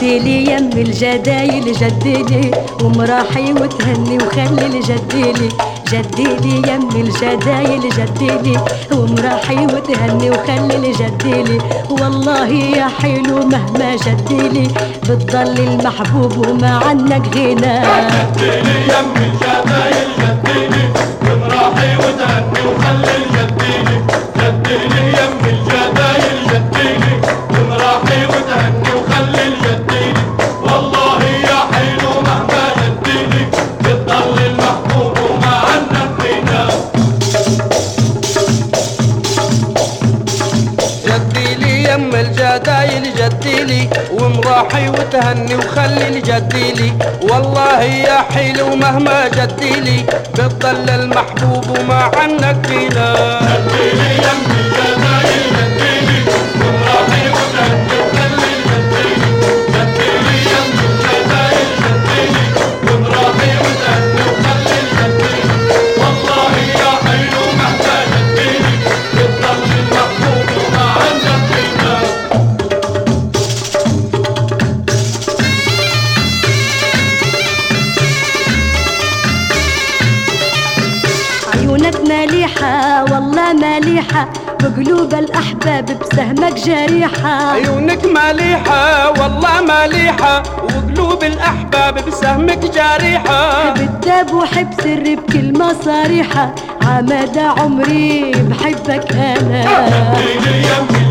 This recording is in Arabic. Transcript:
جدلي يم الجدايل جدلي ومراحي وتهني وخلي الجدلي جدلي يم الجدايل جدلي ومراحي وتهني وخلي الجدلي والله يا حلو مهما جدلي بتضل المحبوب وما عنك غنى. جدلي يم الجدايل جدلي ومراحي وتهني وخلي الجدلي جدلي يم الجدايل جدلي ومراحي وتهني وخلي الجدلي والله يا حلو مهما جدلي بتضل المحبوب وما عنك غنى. جدلي يم الجدايل جدلي ومراحي وتهني وخلي الجدلي والله يا حلو مهما جدلي بتضل المحبوب وما عنك غنى. جدلي يم الجدايل جدلي ومراحي وتهني وخلي الجدلي جدلي يم الجدايل جدلي ومراحي وتهني وخلي الجدلي والله يا حلو مهما جدلي بتضل المحبوب وما عنك غنى. عيونك مليحة والله مليحة بقلوب الأحباب بسهمك جريحة. عيونك مليحة والله مليحة وقلوب الأحباب بسهمك جريحة. بالداب وحب سري بكلمة صريحة عمد عمري بحبك أنا. جدلي يم